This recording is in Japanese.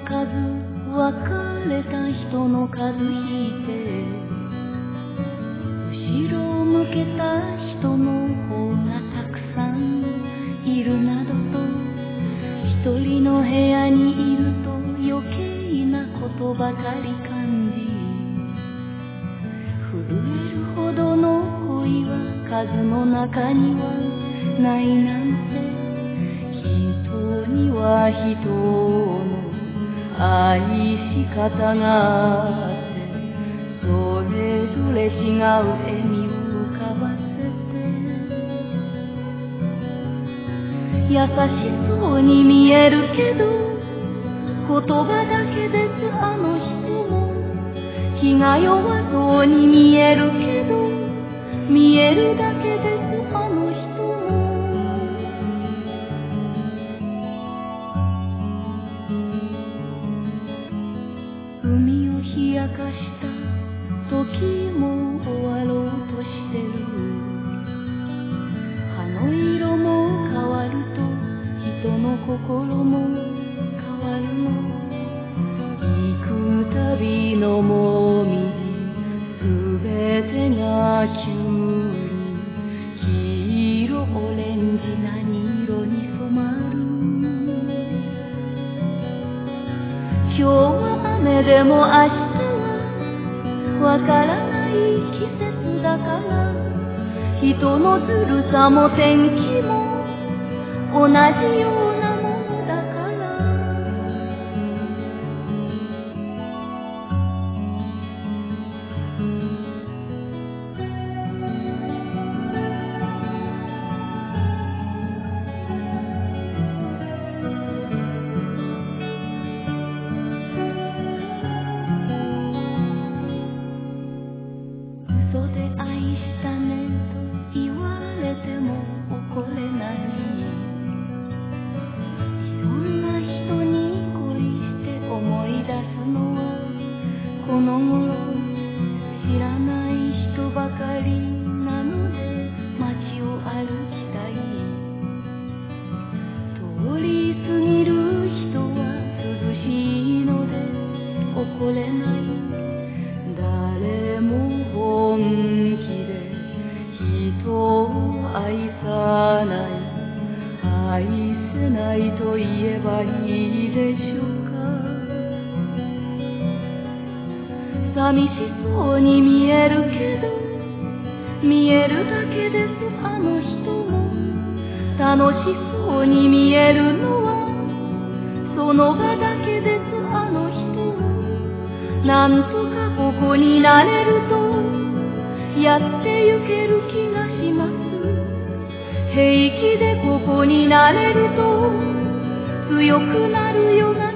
数、別れた人の数引いて、後ろを向けた人の方がたくさんいるなどと、一人の部屋にいると余計なことばかり感じ、震えるほどの恋は数の中にはないなんて、人には人の愛し方があって、それぞれ違う笑みを浮かばせて、優しそうに見えるけど言葉だけですあの人も、気が弱そうに見えるけど見えるだけですあの人も。海を冷やかした時も終わろうとしてる。葉の色も変わると人の心も変わるの。行くたびのもみじすべてが急に黄色オレンジ何色に染まる。今日は雨でも明日はわからない季節だから、人のずるさも天気も同じようなものだから。嘘で愛したねと言われても怒れない。いろんな人に恋して思い出すのはこの頃、知らない人ばかりなので街を歩きたい。通り過ぎる人は涼しいので怒れない。誰も本気で人を愛さない、愛せないと言えばいいでしょうか。寂しそうに見えるけど見えるだけですあの人も。楽しそうに見えるのはその場だけですあの人も。なんとかここになれるとやってゆける気がします。平気でここになれると強くなるような